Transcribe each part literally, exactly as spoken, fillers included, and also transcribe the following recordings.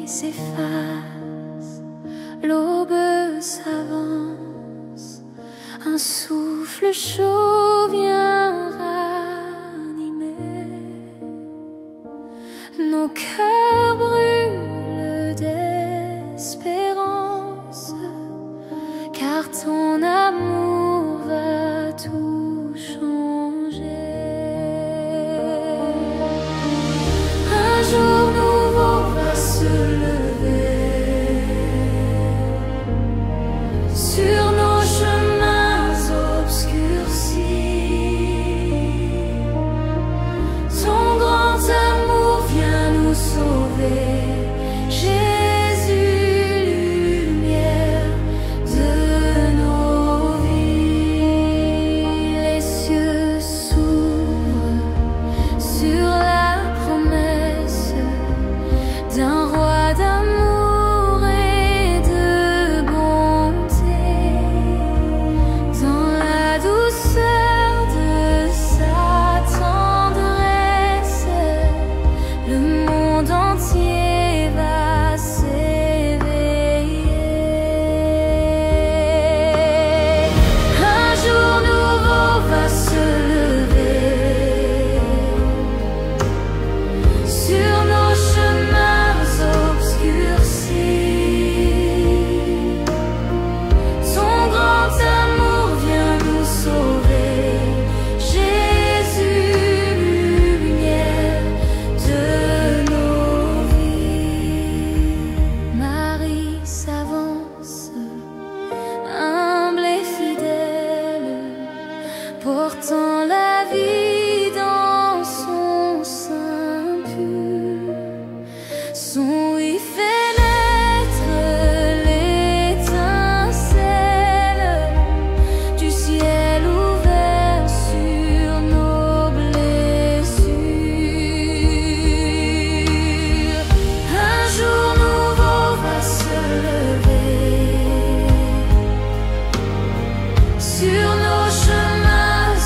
s'efface, l'aube s'avance, un souffle chaud vient ranimer. Nos cœurs brûlent d'espérance, car ton amour va tout changer. Un jour nouveau va se lever sur nos chemins obscurcis. Ton grand amour vient nous sauver, Jésus, lumière de nos vies. Les cieux s'ouvrent sur la promesse d'un roi d'amour et de bonté. Dans la douceur de sa tendresse, le monde entier va s'éveiller. Un jour nouveau va se lever sur nos chemins obscurcis. Son grand amour vient nous sauver, Jésus, lumière de nos vies. Marie s'avance, humble et fidèle, portant la vie dans son sein pur. Son oui fait naître l'étincelle du ciel ouvert sur nos blessures. Un jour nouveau va se lever sur nos chemins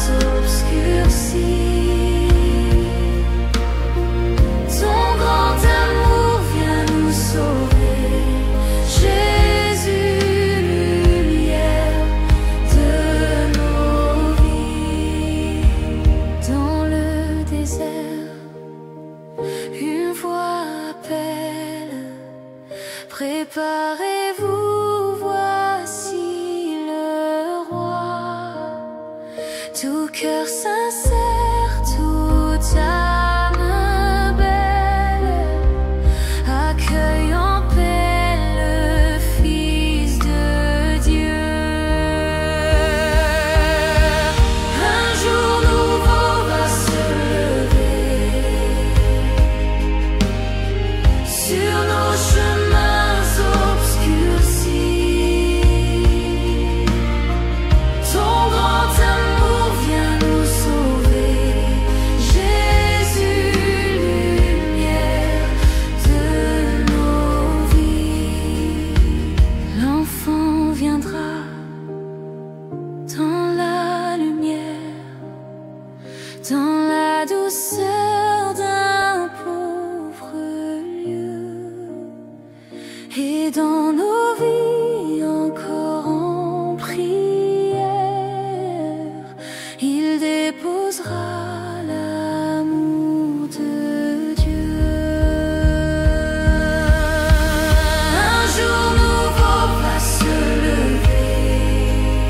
obscurcis. Ton grand amour vient nous sauver, Jésus, lumière de nos vies. Dans le désert, une voix appelle, préparez-vous, voici le roi. Tout cœur sincère, toute âme belle, accueille en paix le Fils de Dieu. Un jour nouveau va se lever sur nos chemins obscurcis. Ton grand amour vient nous sauver, Jésus, lumière de nos vies. L'enfant viendra dans la lumière, dans la douceur d'un pauvre lieu. Et dans nos vies encore en prière, il déposera l'amour de Dieu. Un jour nouveau va se lever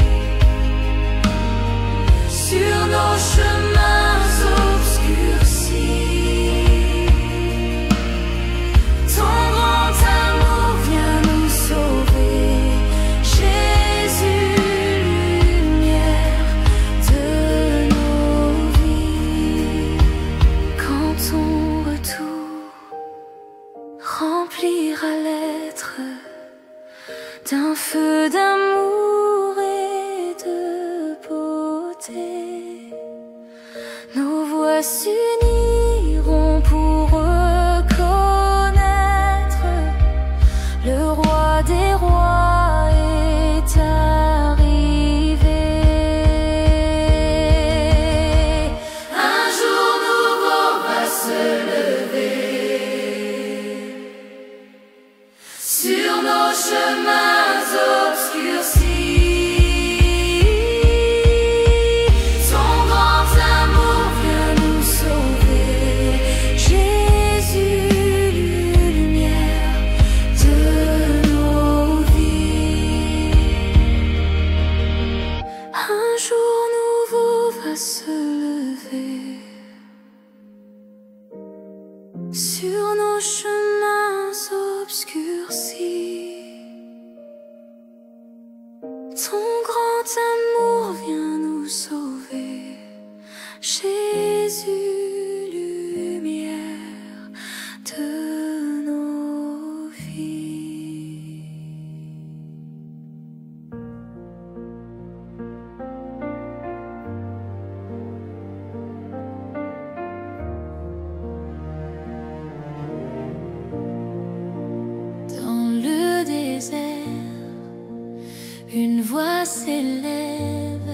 sur nos chemins obscurcis. Ton grand amour vient nous sauver, Jésus, lumière de nos vies. Quand ton retour remplira l'être d'un feu d'amour et de beauté, nos voix s'uniront pour reconnaître le roi des rois est arrivé. Un jour nouveau va se lever nos chemins obscurcis. Ton grand amour vient nous sauver, Jésus, lumière de nos vies. Dans le désert, une voix s'élève,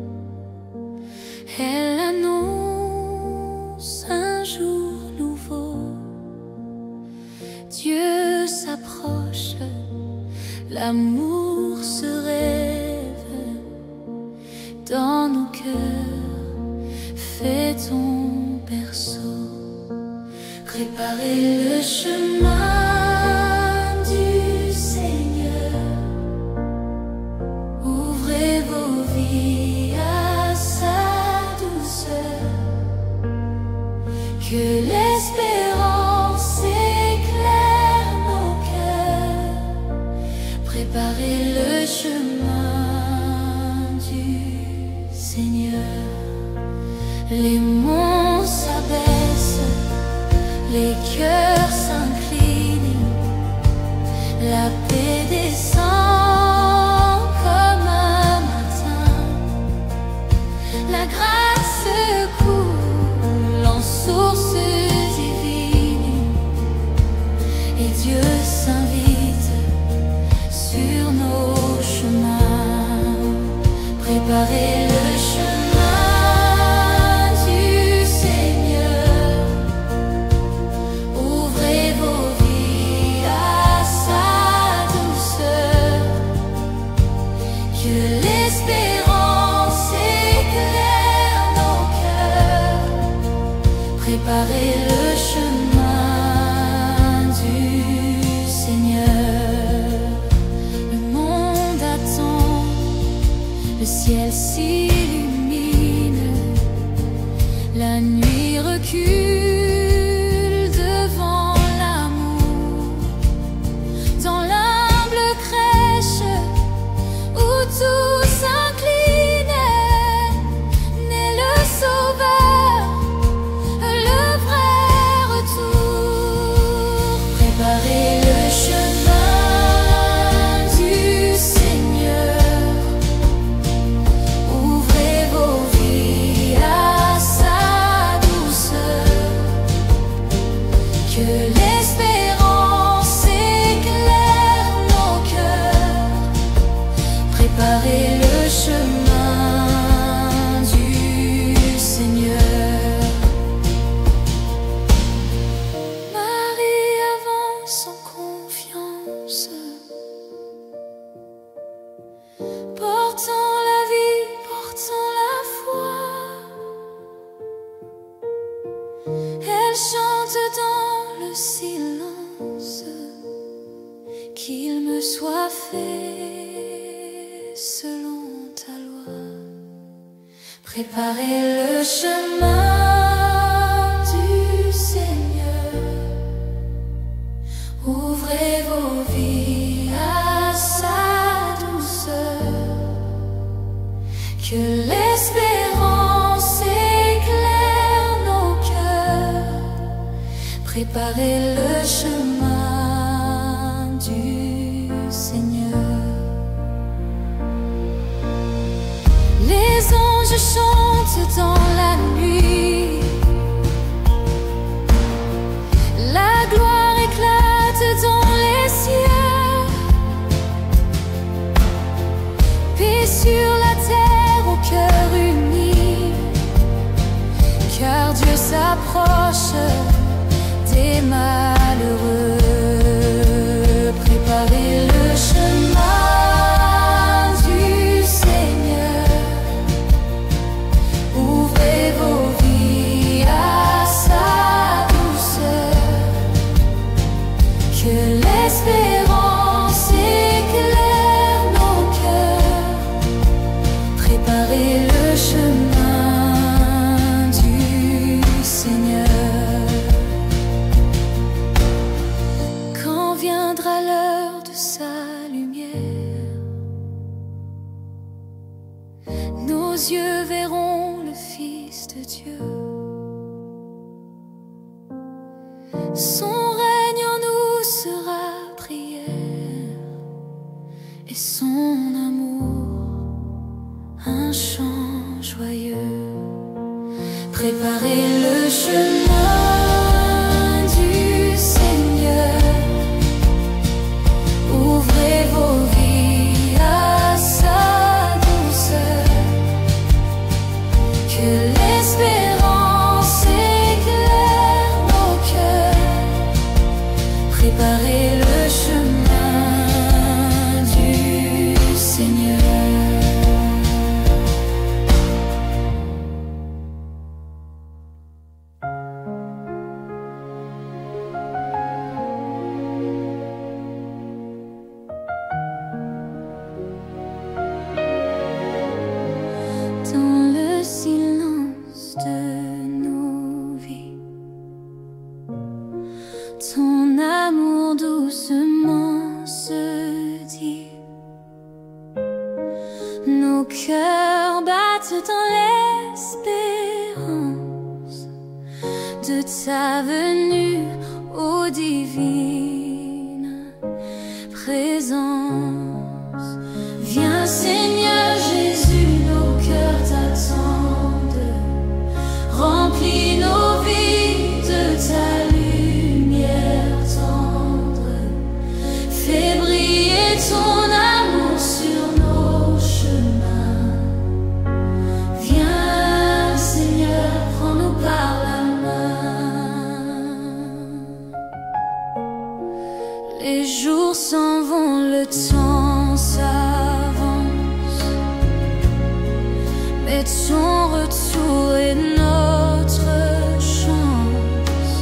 elle annonce un jour nouveau. Dieu s'approche, l'amour se rêve dans nos cœurs, fais ton berceau, préparez le chemin du Seigneur. Ouvrez vos vies à sa douceur, que l'espérance éclaire nos cœurs. Préparez le chemin du Seigneur. Les monts s'abaissent, les cœurs s'inclinent, la paix descend comme un matin. La grâce coule en source divine, et Dieu s'invite sur nos chemins. Préparez le chemin du Seigneur. Ouvrez vos vies à sa douceur, que l'espérance éclaire nos cœurs. Préparez le chemin du Seigneur. Le monde attend, le ciel s'illumine, la nuit recule devant l'amour. Dans l'humble crèche où tout s'incline, naît le Sauveur, le vrai retour. Préparez le chemin du Seigneur. Ouvrez vos vies à sa douceur, que l'espérance éclaire nos cœurs. Préparez le chemin du Seigneur. Marie avance en confiance, portant la vie, portant la foi. Elle chante dans le silence, qu'il me soit fait selon ta loi. Préparez le chemin du Seigneur. Ouvrez vos vies à sa douceur, que l'espérance éclaire nos cœurs. Préparez le chemin du Seigneur. Les anges chantent dans la nuit, la gloire éclate dans les cieux. Paix sur la terre au cœur uni, car Dieu s'approche des malheureux. Préparez le chemin du Seigneur. Ouvrez vos vies à sa douceur, que l'espérance éclaire nos cœurs. Préparez le chemin du Seigneur. yeux verront le Fils de Dieu. Son règne en nous sera prière, et son amour un chant joyeux. Préparez le chemin du Seigneur, ouvrez vos vies à sa douceur, que l'espérance éclaire nos cœurs. Préparez le chemin du Seigneur. Dans le silence de nos vies, ton amour doucement se dit. Nos cœurs battent dans l'espérance de ta venue, ô divine présence. Viens Seigneur Jésus, nos cœurs t'attendent. Remplis nos vies de ta lumière tendre. Fais briller ton amour sur nos chemins. Viens Seigneur, prends-nous par la main. Les jours s'en vont, le temps s'avance, mais ton retour est notre chance.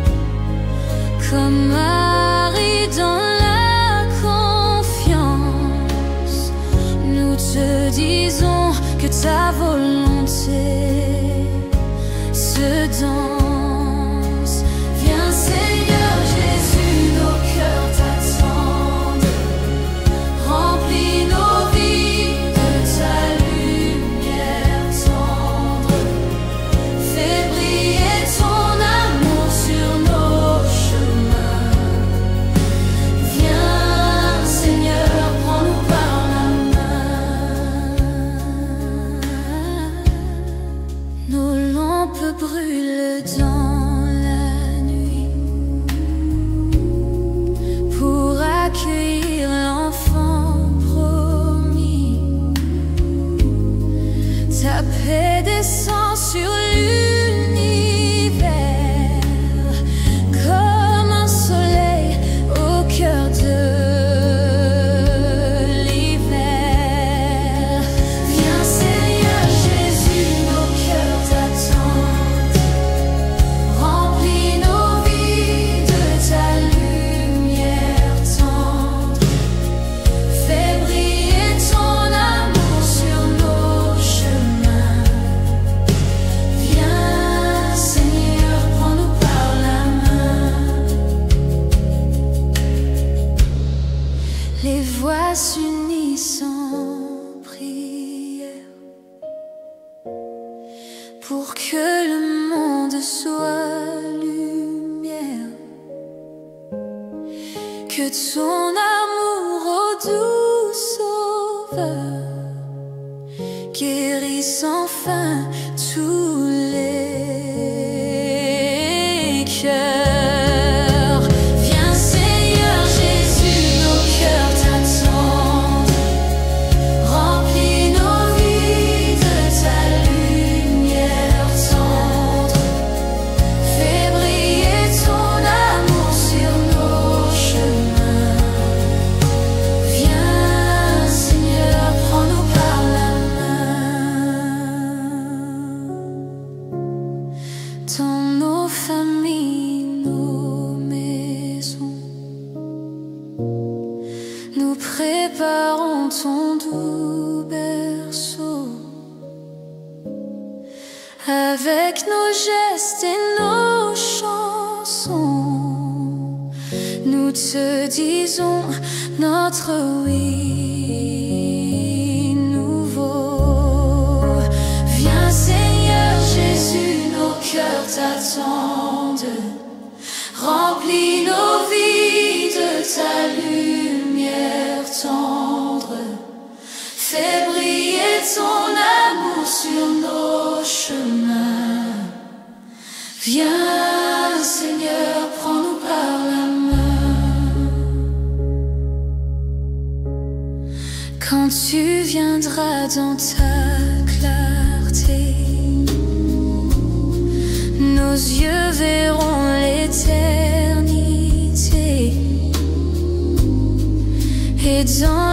Comme Marie dans la confiance, nous te disons que ta volonté se danse. Viens Seigneur Jésus, nos cœurs t'attendent. Remplis nos vies de ta lumière tendre. Fais briller ton amour sur nos chemins. Viens Seigneur, prends-nous par la main. Nos lampes brûlent dans la nuit pour accueillir l'enfant promis. Ta paix descend sur l'univers comme un soleil au cœur de l'hiver. Viens Seigneur Jésus, nos cœurs t'attendent. Remplis nos vies de ta lumière tendre. Fais briller ton amour sur nos chemins. Viens Seigneur, prends-nous par la main. Les voix s'unissent en prière pour que le monde soit lumière. Que ton amour, ô doux sauveur, guérisse enfin tous les cœurs. Viens Seigneur Jésus, nos cœurs t'attendent. Remplis nos vies de ta lumière tendre. Fais briller ton amour sur nos chemins. Viens Seigneur, prends-nous par la main. Dans nos familles, nos maisons, nous préparons ton doux berceau. Avec nos gestes et nos chansons, nous te disons notre oui nouveau. t'attendent. Remplis nos vies de ta lumière tendre. Fais briller ton amour sur nos chemins. Viens, Seigneur, prends-nous par la main. Quand tu viendras dans ta clarté, nos yeux verront l'éternité. Et dans